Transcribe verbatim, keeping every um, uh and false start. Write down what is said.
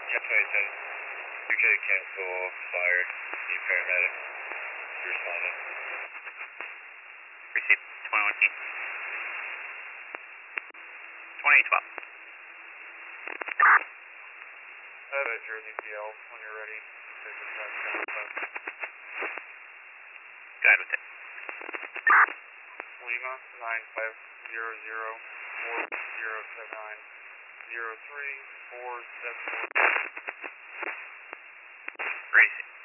ten twenty-seven. U K to cancel fire. Need paramedic. You responded. Received. twenty-one T. twenty twelve. I have a Jersey P L when you're ready. Go ahead with it. Lima nine five zero zero four zero seven nine zero three four seven one. Racing.